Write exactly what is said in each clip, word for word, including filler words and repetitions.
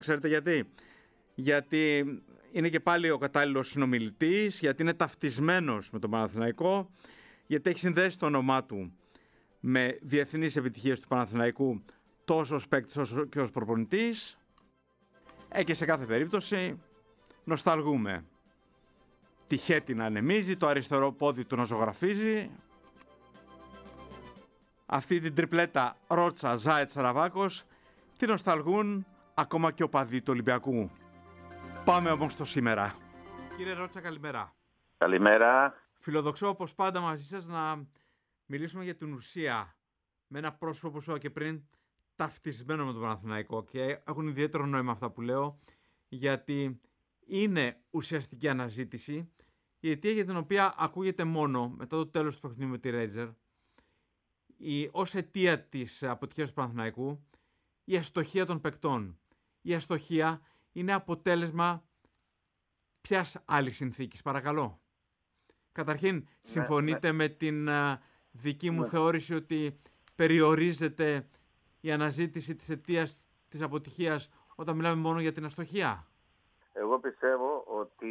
Ξέρετε γιατί? Γιατί είναι και πάλι ο κατάλληλος συνομιλητής, γιατί είναι ταυτισμένος με τον Παναθηναϊκό, γιατί έχει συνδέσει το όνομά του με διεθνείς επιτυχίες του Παναθηναϊκού τόσο ως παίκτης όσο και ως προπονητής. Ε, και σε κάθε περίπτωση νοσταλγούμε. Τη χέτη να ανεμίζει, το αριστερό πόδι του να ζωγραφίζει. Αυτή την τριπλέτα Ρότσα, Ζάετ, Σαραβάκος τη νοσταλγούν ακόμα και οπαδοί του Ολυμπιακού. Πάμε όμως στο σήμερα. Κύριε Ρότσα, καλημέρα. Καλημέρα. Φιλοδοξώ όπως πάντα μαζί σας να μιλήσουμε για την ουσία με ένα πρόσωπο, όπως είπα και πριν, ταυτισμένο με τον Παναθηναϊκό, και έχουν ιδιαίτερο νόημα αυτά που λέω, γιατί είναι ουσιαστική αναζήτηση, η αιτία για την οποία ακούγεται μόνο μετά το τέλος του παιχνιδιού με τη Ρέιτζερ, η, ως αιτία της αποτυχίας του Παναθηναϊκού, η αστοχία των παικτών. Η αστοχία είναι αποτέλεσμα ποιας άλλης συνθήκης, παρακαλώ? Καταρχήν, ναι, συμφωνείτε ναι. με την uh, δική μου ναι. θεώρηση ότι περιορίζεται η αναζήτηση της αιτίας της αποτυχίας όταν μιλάμε μόνο για την αστοχία? Εγώ πιστεύω ότι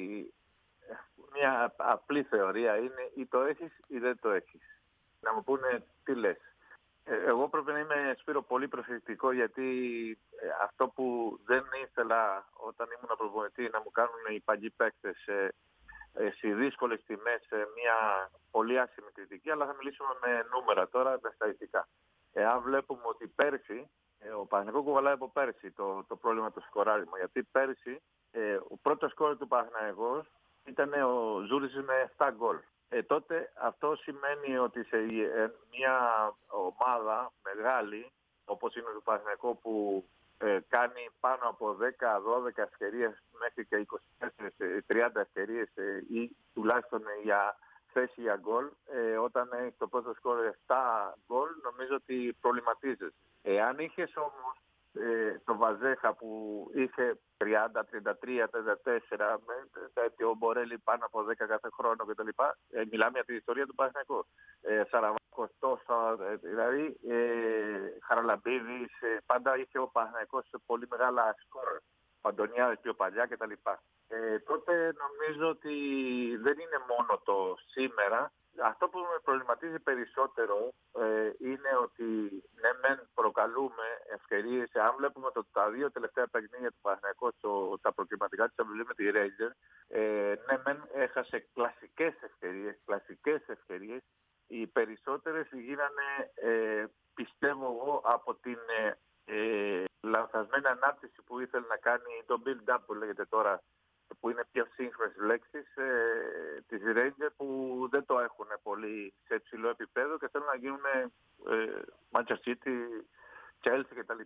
μια απλή θεωρία είναι ή το έχεις ή δεν το έχεις. Να μου πούνε τι λες. Εγώ πρέπει να είμαι, Σπύρο, πολύ προσεκτικό, γιατί αυτό που δεν ήθελα όταν ήμουν προπονητή να μου κάνουν οι παλιοί παίκτες σε δύσκολες τιμές, σε μια πολύ άσχημη κριτική, αλλά θα μιλήσουμε με νούμερα τώρα, με στατιστικά. Εάν βλέπουμε ότι πέρσι, ο Παναθηναϊκός κουβαλάει από πέρσι το, το πρόβλημα του σκοράρισμα, γιατί πέρσι ο πρώτος σκόρερ του Παναθηναϊκού ήταν ο Ζούρις με επτά γκολ. Ε, τότε αυτό σημαίνει ότι σε μια ομάδα μεγάλη, όπως είναι το Παναθηναϊκό, που ε, κάνει πάνω από δέκα δώδεκα ευκαιρίες μέχρι και είκοσι τέσσερα τριάντα ευκαιρίες ε, ή τουλάχιστον για θέση για γκολ, ε, όταν έχει το πρώτο σκόρ επτά γκολ, νομίζω ότι προβληματίζεσαι. Εάν είχες όμως ε, το Βαζέχα που είχε τριάντα, τριάντα τρία, τριάντα τέσσερα, με ο Μπορέλη πάνω από δέκα κάθε χρόνο κτλ. Ε, μιλάμε για την ιστορία του Παναθηναϊκού. Ε, Σαραβάκος, τόσα, ε, δηλαδή ε, Χαραλαμπίδης, ε, πάντα είχε ο Παναθηναϊκός σε πολύ μεγάλα σκορ. Παντονιάδες πιο παλιά κτλ. Ε, τότε νομίζω ότι δεν είναι μόνο το σήμερα. Αυτό που με προβληματίζει περισσότερο ε, είναι ότι ναι μεν προκαλούμε ευκαιρίες. Αν βλέπουμε το, τα δύο τελευταία παιχνίδια του Παναθηναϊκού, τα προκριματικά της αυλή με τη Ρέιτζερ, ε, ναι μεν έχασε κλασικές ευκαιρίες, κλασικές ευκαιρίες. Οι περισσότερες γίνανε, ε, πιστεύω εγώ, από την ε, ε, λανθασμένη ανάπτυξη που ήθελε να κάνει, το build-up που λέγεται τώρα, που είναι πιο σύγχρονες λέξεις, ε, της Ranger, που δεν το έχουν πολύ σε υψηλό επίπεδο και θέλουν να γίνουν ε, Manchester City, Chelsea κτλ.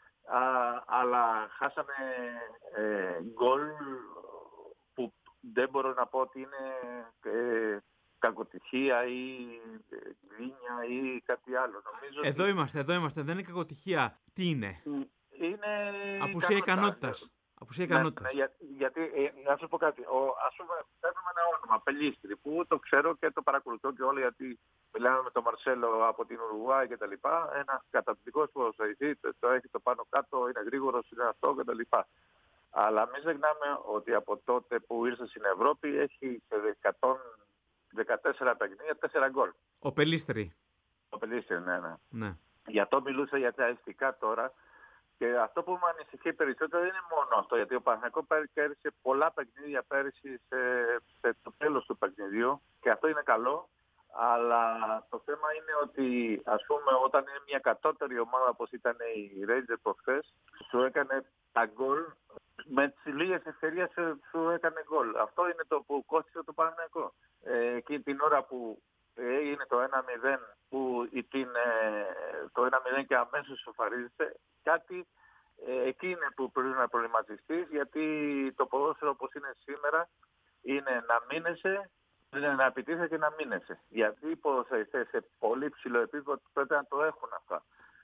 Αλλά χάσαμε ε, γκολ που δεν μπορώ να πω ότι είναι ε, κακοτυχία ή γκρίνια ή κάτι άλλο. Νομίζω εδώ ότι... είμαστε, εδώ είμαστε. Δεν είναι κακοτυχία. Τι είναι? Είναι απουσία ικανότητας. Απουσία ικανότητας. Ναι, ναι, για, γιατί, ε, να σας πω κάτι, ο, ας πούμε, παίρνουμε ένα όνομα, Πελίστρη, που το ξέρω και το παρακολουθώ και όλοι, γιατί μιλάμε με τον Μαρσέλο από την Ουρουγουάη και τα λοιπά, ένας καταπληκτικός ποδοσφαιριστής, το, το έχει το πάνω κάτω, είναι γρήγορος, είναι αυτό και τα λοιπά. Αλλά μην ξεχνάμε ότι από τότε που ήρθε στην Ευρώπη έχει σε εκατόν δεκατέσσερα παιχνίδια τέσσερα γκολ. Ο Πελίστρη. Ο Πελίστρη, ναι, ναι. ναι. Γι' αυτό μιλούσα για τα αισθητικά τώρα. Και αυτό που με ανησυχεί περισσότερο δεν είναι μόνο αυτό, γιατί ο Παναθηναϊκός κέρδισε πολλά παιχνίδια πέρυσι σε, σε το τέλος του παιχνιδιού και αυτό είναι καλό, αλλά το θέμα είναι ότι, ας πούμε, όταν είναι μια κατώτερη ομάδα όπως ήταν η Rangers προχθές, σου έκανε τα γκολ, με τις λίγες ευκαιρίες σου έκανε γκολ. Αυτό είναι το που κόστησε το Παναθηναϊκό. Ε, εκεί την ώρα που έγινε το ένα μηδέν, που την, το ένα μηδέν και αμέσως σοφαρίζεται, κάτι ε, εκεί είναι που πρέπει να προβληματιστείς, γιατί το ποδόσφαιρο όπως είναι σήμερα είναι να μείνεσαι, είναι να επιτίθεσαι και να μείνεσαι. Γιατί οι ποδοσφαιριστές σε πολύ ψηλό επίπεδο πρέπει να το έχουν αυτά.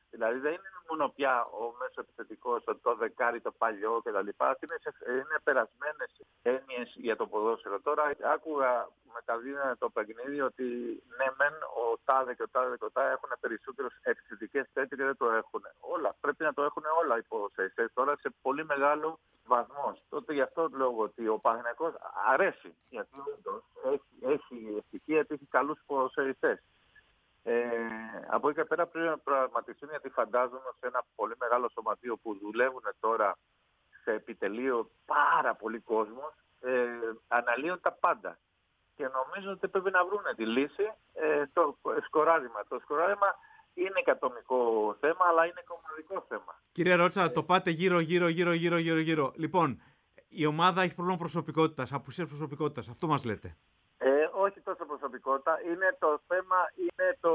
Δηλαδή δεν είναι μόνο πια ο μέσο επιθετικός, το δεκάρι, το παλιό κτλ. Είναι, είναι περασμένες έννοιες για το ποδόσφαιρο. Τώρα άκουγα μεταδίδανε το παιχνίδι ότι ναι μεν ο τάδε και ο τάδε και ο τάδε έχουν περισσότερους επιθετικές τέτοιες και δεν το έχουν. Όλα, πρέπει να το έχουν όλα οι ποδοσφαιριστές τώρα σε πολύ μεγάλο βαθμό. Τότε γι' αυτό λόγω ότι ο Παναθηναϊκός αρέσει. Γιατί όντως έχει, έχει ευτυχία, γιατί έχει καλούς ποδοσφαιριστές. Ε, από εκεί και πέρα πρέπει να προγραμματιστούν, γιατί φαντάζομαι σε ένα πολύ μεγάλο σωματείο που δουλεύουν τώρα σε επιτελείο πάρα πολύ κόσμος, ε, αναλύουν τα πάντα. Και νομίζω ότι πρέπει να βρουν τη λύση ε, στο σκοράρισμα. Το σκοράρισμα είναι κατομικό θέμα, αλλά είναι κομματικό θέμα. Κύριε Ρότσα, ε... το πάτε γύρω, γύρω, γύρω, γύρω, γύρω, γύρω. Λοιπόν, η ομάδα έχει πρόβλημα προσωπικότητας, απουσίας προσωπικότητας. Αυτό μας λέτε. Ε, όχι τόσο προσωπικότητα. Είναι το θέμα, είναι το...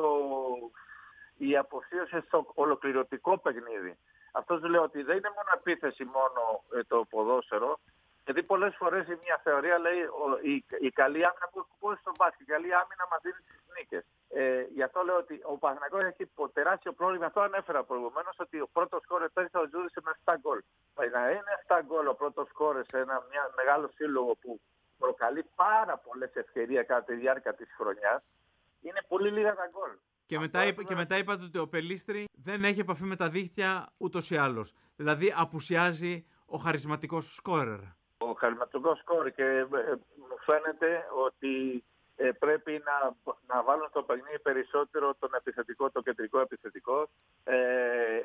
η αποσίωση στο ολοκληρωτικό παιχνίδι. Αυτό σου λέω ότι δεν είναι μόνο επίθεση μόνο ε, το ποδόσφαιρο. Γιατί πολλές φορές η μια θεωρία λέει ο, η, η καλή άμυνα που έχει στο μπάσκετ, η καλή άμυνα μας δίνει τις νίκες. Ε, γι' αυτό λέω ότι ο Παναθηναϊκός έχει τεράστιο πρόβλημα. Αυτό ανέφερα προηγουμένως, ότι ο πρώτος σκόρερ πέρυσι ο Τζούρις με επτά γκολ. Να είναι επτά γκολ ο πρώτος σκόρερ σε ένα μια μεγάλο σύλλογο που προκαλεί πάρα πολλές ευκαιρίες κατά τη διάρκεια της χρονιάς, είναι πολύ λίγα τα γκολ. Και μετά, είπα, και μετά είπατε ότι ο Πελίστρη δεν έχει επαφή με τα δίχτυα ούτως ή άλλως. Δηλαδή απουσιάζει ο χαρισματικός σκόρερ. Ο χαρισματικός σκόρερ και ε, μου φαίνεται ότι ε, πρέπει να, να βάλουν στο παιχνίδι περισσότερο τον επιθετικό, το κεντρικό επιθετικό. Ε, ε,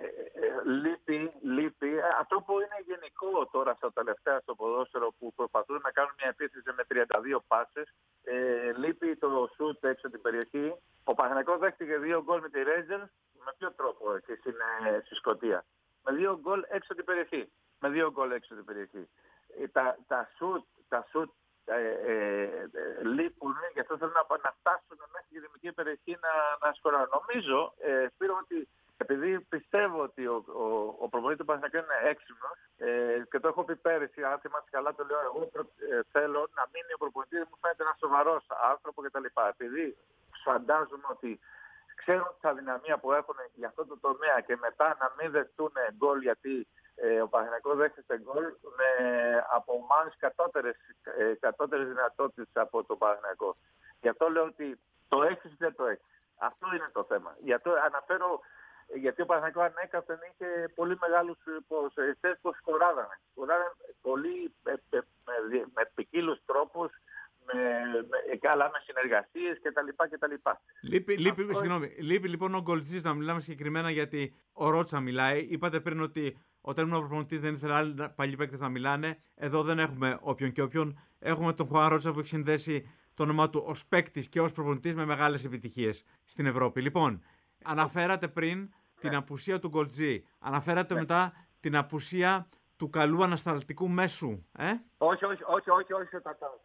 ε, λείπει, λείπει. Αυτό που είναι γενικό τώρα στα τελευταία στο ποδόσφαιρο που προσπαθούν να κάνουν μια επίθεση με τριάντα δύο πάσες. Ε, λείπει το σουτ έξω την περιοχή. Ο Παναθηναϊκός δέχτηκε δύο γκολ με τη Rangers. Με ποιο τρόπο εκεί στην, στη Σκωτία? Με δύο γκολ έξω την περιοχή. Με δύο γκολ έξω την περιοχή. Ε, τα, τα σουτ, τα σουτ ε, ε, ε, λείπουν, γι' αυτό θέλουν να, να φτάσουν μέχρι τη δημική περιοχή να, να σκοράρουν. Νομίζω, ε, Σπύρο, ότι επειδή πιστεύω ότι ο, ο, ο προπονητής του Παναθηναϊκού είναι έξυπνος ε, και το έχω πει πέρυσι, αν θυμάσαι καλά το λέω εγώ, ε, θέλω να μείνει ο προπονητής, μου φαίνεται ένα σοβαρός άνθρωπο κτλ. Επειδή φαντάζομαι ότι ξέρουν την αδυναμία που έχουν για αυτό το τομέα και μετά να μην δεχτούν γκολ, γιατί ε, ο Παναθηναϊκός δέχεται γκολ με από ομάδες κατώτερες, ε, κατώτερες δυνατότητες από τον Παναθηναϊκό. Γι' αυτό λέω ότι το έχεις ή δεν το έχεις. Αυτό είναι το θέμα. Γι' αυτό αναφέρω, γιατί ο Παναθηναϊκός ανέκαθεν είχε πολύ μεγάλους ποδοσφαιριστές που σκοράδανε. Σκοράδανε πολύ με, με, με, με ποικίλους τρόπους, με, με, καλά με συνεργασίες κτλ. κτλ. Λείπει, λείπει, Αυτό... συγγνώμη, λείπει λοιπόν ο γκολτζής, να μιλάμε συγκεκριμένα, γιατί ο Ρότσα μιλάει. Είπατε πριν ότι όταν ήμουν προπονητής δεν ήθελα άλλοι παλιοί παίκτες να μιλάνε. Εδώ δεν έχουμε όποιον και όποιον. Έχουμε τον Χουάν Ρότσα που έχει συνδέσει το όνομά του ως παίκτης και ως προπονητής με μεγάλες επιτυχίες στην Ευρώπη. Λοιπόν, αναφέρατε πριν την απουσία του γκολτζή. Αναφέρατε μετά την απουσία του καλού ανασταλτικού μέσου. Ε? Όχι, όχι, όχι, όχι, όχι,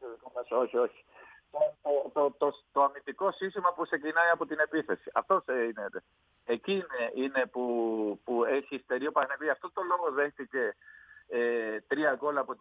όχι, όχι. Το, το, το, το, το αμυντικό σύστημα που ξεκινάει από την επίθεση. Αυτό είναι. Εκεί είναι, είναι που, που έχει ιστερεί ο Παναθηναϊκός. Αυτό το λόγο δέχτηκε ε, τρία γκολ από τη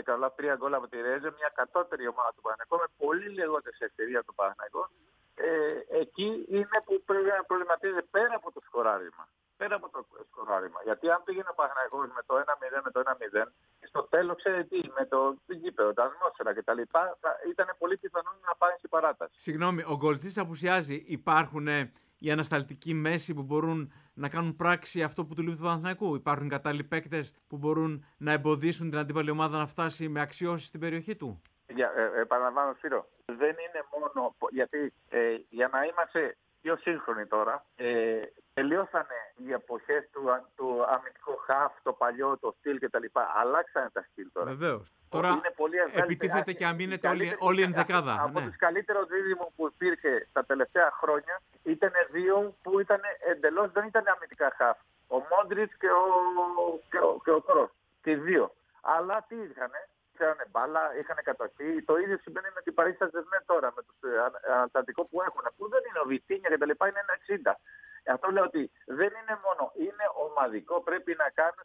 Ρέζε, μια κατώτερη ομάδα του Παναθηναϊκού με πολύ λιγότερες ευκαιρίες του Παναθηναϊκού. Ε, εκεί είναι που πρέπει να προβληματίζεται πέρα από το σκοράρισμα. Πέρα από το σκοράρισμα. Γιατί αν πήγαινε ο Παναθηναϊκός με το ένα μηδέν, με το ένα μηδέν, στο τέλος, ξέρετε τι, με το γήπεδο, τα ατμόσφαιρα κτλ., ήταν πολύ πιθανό να πάει στην παράταση. Συγγνώμη, ο γκολτζής απουσιάζει. Υπάρχουν ε, οι ανασταλτικοί μέσοι που μπορούν να κάνουν πράξη αυτό που του λείπει του Παναθηναϊκού? Υπάρχουν κατάλληλοι παίκτες που μπορούν να εμποδίσουν την αντίπαλη ομάδα να φτάσει με αξιώσεις στην περιοχή του? Για, ε, επαναλαμβάνω, Σπύρο, δεν είναι μόνο. Γιατί ε, για να είμαστε πιο σύγχρονοι τώρα, ε, τελειώσανε οι εποχές του, του αμυντικού χαφ, το παλιό, το στυλ κτλ. Αλλάξανε τα στυλ τώρα. Βεβαίως. Τώρα επιτίθεται και αμήνεται όλη, όλη η ενδεκάδα. Από, ναι. από τους καλύτερους δίδυμους που υπήρχε τα τελευταία χρόνια ήταν δύο που ήταν εντελώς, δεν ήταν αμυντικά χαφ. Ο Μόντριτς και ο, και ο, και ο Κρός. Και οι δύο. Αλλά τι είχανε? Είχαν μπάλα, είχαν κατοχή. Το ίδιο συμβαίνει με την Παρί Σαντ-Ζερμέν τώρα, με τους Ανατολικό που έχουν. Που δεν είναι ο Βιτίνια και τα λοιπά, είναι ένα εξήντα. Αυτό λέω ότι δεν είναι μόνο, είναι ομαδικό. Πρέπει να κάνουν,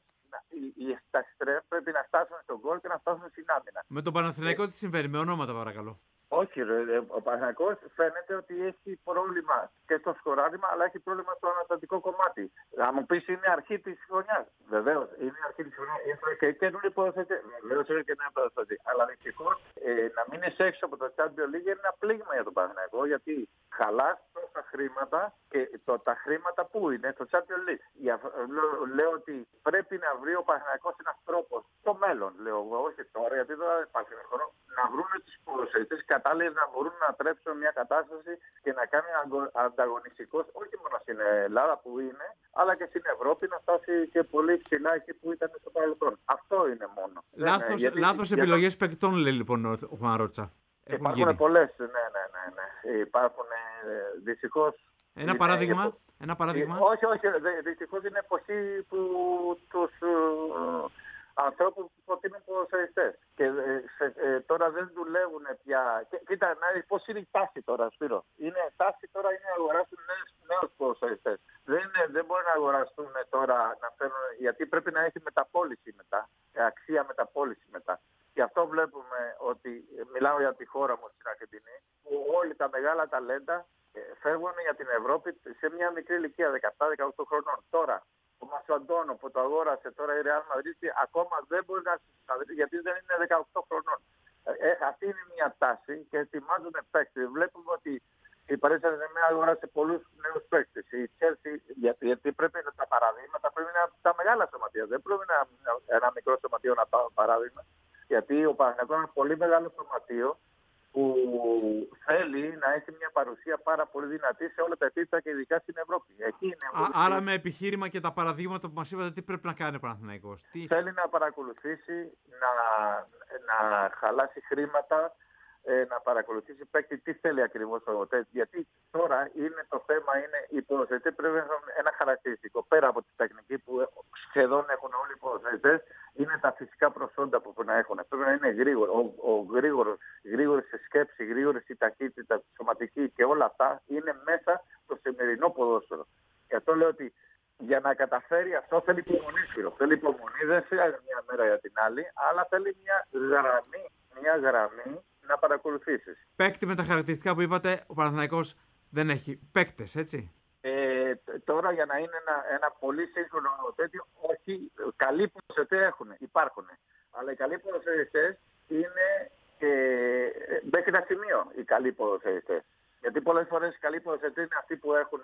τα στρέφ πρέπει να φτάσουν στον γκολ και να φτάσουν στην άμυνα. Με τον Παναθηναϊκό τι συμβαίνει, με ονόματα παρακαλώ? Όχι, ρε, ο Παναθηναϊκός φαίνεται ότι έχει πρόβλημα και στο σκοράρισμα, αλλά έχει πρόβλημα στο αναστατικό κομμάτι. Θα μου πεις είναι αρχή της χρονιάς. Βεβαίως, είναι αρχή της χρονιάς. Είναι και καινούργιο ποδοσφαιριστή. Βεβαίως είναι και νέα ποδοσφαιριστή. Αλλά δυστυχώς ε, να μην είσαι έξω από το Champions League είναι ένα πλήγμα για τον Παναθηναϊκό, γιατί χαλάς τόσα χρήματα και το, τα χρήματα που είναι στο Champions League. Για, λέω, λέω ότι πρέπει να βρει ο Παναθηναϊκός ένας τρόπος στο μέλλον, λέω εγώ, όχι τώρα, γιατί τώρα δεν υπάρχει χρόνο, να βρουν τους ποδοσφαιριστές κατάλληλοι να μπορούν να τρέψουν μια κατάσταση και να κάνει ανταγωνιστικός όχι μόνο στην Ελλάδα που είναι, αλλά και στην Ευρώπη να φτάσει και πολύ ψηλά εκεί που ήταν στο παρελθόν. Αυτό είναι μόνο. Λάθος, γιατί, λάθος γιατί, επιλογές για... παικτών, λέει λοιπόν ο Μαρότσα. Υπάρχουν πολλές, ναι, ναι, ναι, ναι. Υπάρχουν δυστυχώς. Ένα παράδειγμα. Επο... Ένα παράδειγμα. Όχι, όχι, δυστυχώς είναι εποχή που τους ανθρώπους που προτείνουν ποδοσφαιριστές. Και ε, ε, τώρα δεν δουλεύουν πια. Και, κοίτα, να, πώς είναι η τάση τώρα, Σπύρο. Είναι τάση τώρα είναι να αγοράσουν νέους, νέους ποδοσφαιριστές. Δεν, δεν μπορεί να αγοραστούν τώρα να φέρουν, γιατί πρέπει να έχει μεταπώληση μετά. Αξία μεταπώληση μετά. Γι' αυτό βλέπουμε ότι, μιλάω για τη χώρα μου στην Αργεντινή, που όλοι τα μεγάλα ταλέντα φεύγουν για την Ευρώπη σε μια μικρή ηλικία δεκαεπτά δεκαοκτώ χρονών. Τώρα, ο Μασαντώνο που το αγόρασε τώρα η Real Madrid ακόμα δεν μπορεί να συσταθεί γιατί δεν είναι δεκαοκτώ χρονών. Ε, αυτή είναι μια τάση και ετοιμάζονται παίκτες. Βλέπουμε ότι η Paris Saint-Germain αγόρασε πολλούς νέους παίκτες. Η Chelsea, γιατί, γιατί πρέπει να τα παραδείγματα πρέπει να τα μεγάλα σωματεία. Δεν πρέπει να ένα μικρό σωματείο να πάω παράδειγμα. Γιατί ο Παναθηναϊκός είναι ένα πολύ μεγάλο σωματείο που θέλει να έχει μια παρουσία πάρα πολύ δυνατή σε όλα τα επίπεδα και ειδικά στην Ευρώπη. Εκεί είναι. Α, άρα με επιχείρημα και τα παραδείγματα που μας είπατε, τι πρέπει να κάνει ο Παναθηναϊκός. Τι... Θέλει να παρακολουθήσει, να, να χαλάσει χρήματα, ε, να παρακολουθήσει παίκτη τι θέλει ακριβώς ο ΤΕΤ. Γιατί τώρα είναι το θέμα, είναι οι ποδοσφαιριστές πρέπει να έχουν ένα χαρακτηριστικό. Πέρα από τη τεχνική που σχεδόν έχουν όλοι οι ποδοσφαιριστές, είναι τα φυσικά προσόντα που πρέπει να έχουν. Πρέπει να είναι γρήγορο. Ο, ο γρήγορος, γρήγορη σε σκέψη, γρήγορη στη ταχύτητα, σωματική και όλα αυτά είναι μέσα στο σημερινό ποδόσφαιρο. Και αυτό λέω ότι για να καταφέρει αυτό θέλει υπομονή, φίλο. Θέλει υπομονή, δεν χρειάζεται μια μέρα για την άλλη, αλλά θέλει μια γραμμή, μια γραμμή να παρακολουθήσεις. Παίκτη με τα χαρακτηριστικά που είπατε, ο Παναθηναϊκός δεν έχει παίκτες, έτσι. Ε, τώρα για να είναι ένα, ένα πολύ σύγχρονο τέτοιο, όχι, καλοί ποδοσφαιριστές έχουν, υπάρχουν. Αλλά οι καλοί ποδοσφαιριστές είναι ε, μέχρι ένα σημείο οι καλοί ποδοσφαιριστές. Γιατί πολλές φορές οι καλοί ποδοσφαιριστές είναι αυτοί που έχουν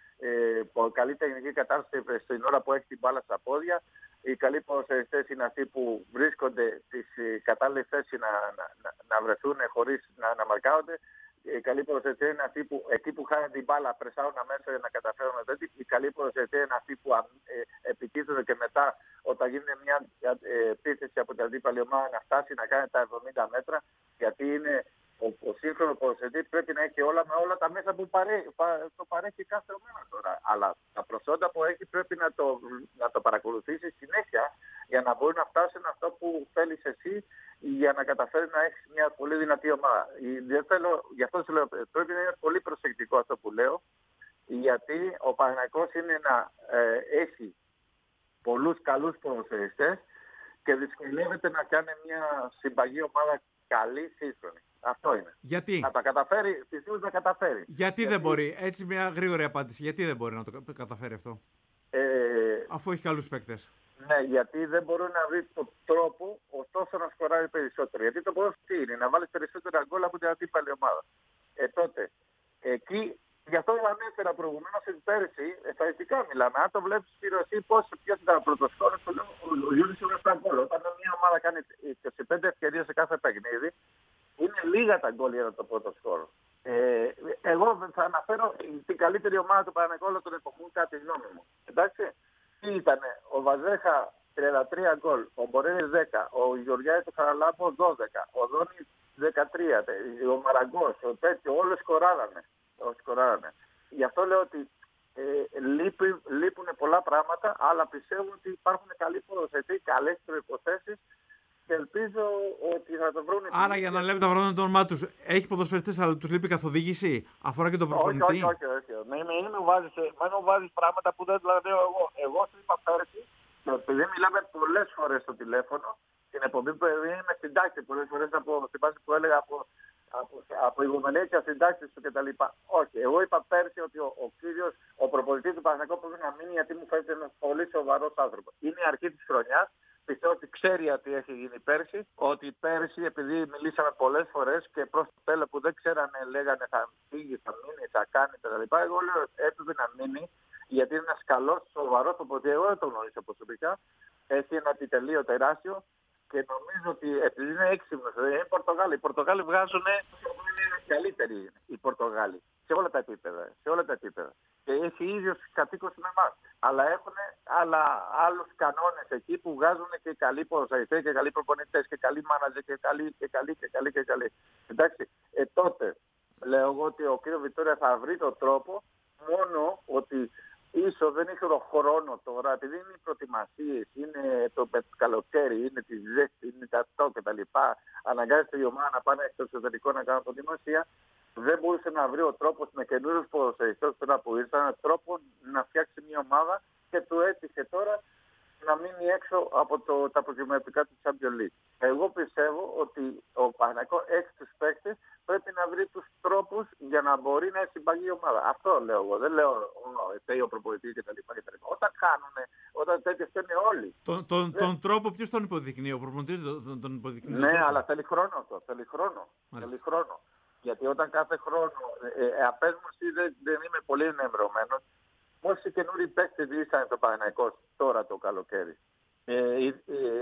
ε, καλή τεχνική κατάσταση στην ώρα που έχει την μπάλα στα πόδια. Οι καλοί ποδοσφαιριστές είναι αυτοί που βρίσκονται στις κατάλληλες θέσεις να, να, να, να βρεθούν χωρίς να, να μαρκάρονται. Οι καλοί ποδοσφαιριστές είναι αυτοί που εκεί που χάνουν την μπάλα πρεσάρουν αμέσως για να καταφέρουν τέτοιο. Οι καλοί ποδοσφαιριστές είναι αυτοί που ε, επιτίθενται και μετά όταν γίνεται μια ε, επίθεση από την αντίπαλη ομάδα να φτάσει να κάνει τα εβδομήντα μέτρα. Γιατί είναι ο, ο σύγχρονο ποδοσφαιριστής πρέπει να έχει όλα με όλα τα μέσα που παρέ, πα, το παρέχει κάθε ομάδα τώρα. Αλλά τα προσόντα που έχει πρέπει να το, να το παρακολουθήσει συνέχεια για να μπορεί να φτάσει αυτό που θέλεις εσύ για να καταφέρει να έχει μια πολύ δυνατή ομάδα. Δεν θέλω, γι' αυτό σου λέω, πρέπει να είναι πολύ προσεκτικό αυτό που λέω, γιατί ο Παναθηναϊκός είναι να ε, έχει πολλούς καλούς ποδοσφαιριστές και δυσκολεύεται να κάνει μια συμπαγή ομάδα καλή σύγχρονη. Αυτό είναι. Γιατί? Να τα καταφέρει, πιστεύω να καταφέρει. Γιατί, γιατί δεν μπορεί, έτσι μια γρήγορη απάντηση, γιατί δεν μπορεί να το καταφέρει αυτό, ε... αφού έχει καλούς παίκτες. Ναι, γιατί δεν μπορεί να βρει τον τρόπο ωστόσο να σκοράρει περισσότερο. Γιατί το ποδόσφαιρο τι είναι, να βάλει περισσότερα γκολ από την αντίπαλη ομάδα. Ε, τότε, εκεί, γι' αυτό ανέφερα προηγουμένως ότι πέρυσι, στατιστικά μιλάμε. Αν το βλέπεις στη Ρωσία, πώς ποιος ήταν ο πρώτος σκόρερ, ο Γιούρις είναι επτά γκολ. Όταν μια ομάδα κάνει είκοσι πέντε ευκαιρίες σε κάθε παιχνίδι, είναι λίγα τα γκολ για το πρώτο σκόρερ. Ε, εγώ θα αναφέρω την καλύτερη ομάδα του Παναθηναϊκού όλων των εποχών, κατά τη γνώμη μου. Εντάξει. Τι ήταν, ο Βαζέχα τριάντα τρία γκολ, ο Μπορέλης δέκα, ο Γεωργιάδης του Χαραλάμπο δώδεκα, ο Δόνης δεκατρία, ο Μαραγκός, ο τέτοιο, όλοι σκοράρανε. σκοράρανε. Γι' αυτό λέω ότι ε, λείπει, λείπουν πολλά πράγματα, αλλά πιστεύω ότι υπάρχουν καλοί ποδοσφαιριστές, καλές προϋποθέσεις και ελπίζω ότι θα το βρουν. Άρα για να λέμε τα πράγματα το όνομά τους, έχει ποδοσφαιριστές αλλά τους λείπει καθοδήγηση, αφορά και τον προπονητή. Όχι, όχι, όχι. όχι. Μην, μην μου βάζεις, βάζεις πράγματα που δεν τα λέω εγώ. Εγώ σου είπα πέρσι, και επειδή μιλάμε πολλές φορές στο τηλέφωνο, την εκπομπή που είμαι στην τάξη πολλές φορές από την πάση που έλεγα από, από, από ηγουμενές συντάξεις του κτλ. Όχι, εγώ είπα πέρσι ότι ο, ο κύριος, ο προπονητής του Παναθηναϊκού πρέπει να μείνει, γιατί μου φαίνεται ένας πολύ σοβαρός άνθρωπος. Είναι η αρχή της χρονιάς. Πιστεύω ότι ξέρει τι έχει γίνει πέρσι. Ότι πέρσι, επειδή μιλήσαμε πολλές φορές και προς το τέλος που δεν ξέρανε, λέγανε θα φύγει, θα μείνει, θα κάνει κτλ. Εγώ λέω έπρεπε να μείνει, γιατί είναι ένας καλός, σοβαρός προπονητής. Εγώ δεν τον γνωρίζω προσωπικά. Έχει ένα επιτελείο τεράστιο. Και νομίζω ότι επειδή είναι έξυπνος, είναι Πορτογάλοι. Οι Πορτογάλοι βγάζουν είναι καλύτεροι οι Πορτογάλοι. Σε όλα τα επίπεδα. Σε όλα τα επίπεδα. Και έχει ίδιος κατοίκος με εμάς. Αλλά έχουν άλλα, άλλους κανόνες εκεί που βγάζουν και καλοί ποδοσφαιριστές και καλοί προπονητές και καλοί μάνατζερ και καλοί και καλοί και καλοί και καλοί. Εντάξει, ε, τότε λέω εγώ ότι ο κ. Βιτόρια θα βρει τον τρόπο, μόνο ότι ίσως δεν είχε τον χρόνο τώρα, επειδή είναι οι προετοιμασίες, είναι το καλοκαίρι, είναι τη ζέστη, είναι τα αυτό κτλ. Αναγκάζεται η ομάδα να πάνε στο εξωτερικό να κάνουν προετοιμασία. Δεν μπορούσε να βρει ο τρόπος με καινούριους ποδοσφαιριστές τώρα που ήρθαν, έναν τρόπο να φτιάξει μια ομάδα και του έτυχε τώρα να μείνει έξω από το, τα προκριματικά του Champions League. Εγώ πιστεύω ότι ο Παναθηναϊκός έχει τους παίκτες, πρέπει να βρει τους τρόπους για να μπορεί να συμπαγεί η ομάδα. Αυτό λέω εγώ. Δεν λέω ότι ο προπονητής κτλ. Όταν χάνουν, όταν τέτοιες είναι όλοι. Τον, τον, δεν... τον τρόπο ποιος τον υποδεικνύει, ο προπονητής τον, τον υποδεικνύει. Ναι, αλλά θέλει χρόνο αυτό. Θέλει χρόνο. Θέλει χρόνο. Γιατί όταν κάθε χρόνο, ε, ε, απέσμωση δεν, δεν είμαι πολύ ενημερωμένος. Πόσοι καινούριοι παίκτες ήρθαν το Παναθηναϊκός τώρα το καλοκαίρι. Ε, ε, ε,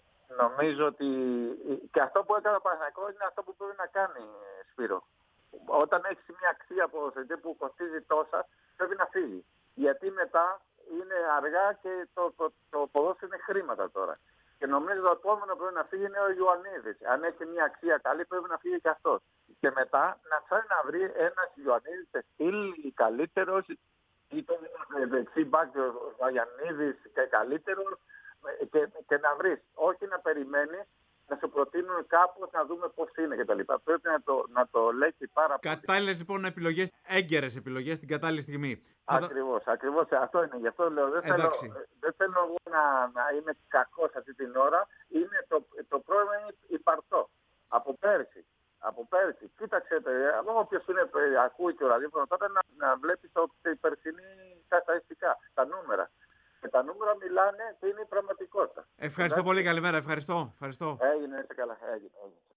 νομίζω ότι και αυτό που έκανε ο Παναθηναϊκός είναι αυτό που πρέπει να κάνει, Σπύρο. Όταν έχεις μια αξία ποδοσφαιριστή που κοστίζει τόσα, πρέπει να φύγει. Γιατί μετά είναι αργά και το, το, το ποδόσφαιρο είναι χρήματα τώρα. Και νομίζω το επόμενο που πρέπει να φύγει είναι ο Ιωαννίδης. Αν έχει μια αξία καλή, πρέπει να φύγει και αυτός. Και μετά να θέλει να βρει ένας Ιωαννίδης σε στυλ καλύτερος, ή το δεξί μπακ ο Βαγιαννίδης και καλύτερο, και, και να βρεις. Όχι να περιμένεις να σου προτείνουν κάπως να δούμε πώς είναι κτλ. Πρέπει να το, να το λέξει πάρα πολύ. Κατάλληλες λοιπόν επιλογές, έγκαιρες επιλογές την κατάλληλη στιγμή. Ακριβώς, ακριβώς. Αυτό είναι. Γι' αυτό λέω. Δεν θέλω, δεν θέλω εγώ να, να είμαι κακός αυτή την ώρα. Είναι το, το πρόβλημα είναι υπαρκτό. Από πέρσι. Από πέρσι. Κοίταξε, όποιος είναι, ακούει και ο ραδιόφωνο τότε να, να βλέπει το περσινή στατιστικά, τα νούμερα. Και τα νούμερα μιλάνε και είναι η πραγματικότητα. Ευχαριστώ πολύ, καλημέρα. Ευχαριστώ. Ευχαριστώ. Έγινε, είσαι καλά. Έγινε, έγινε.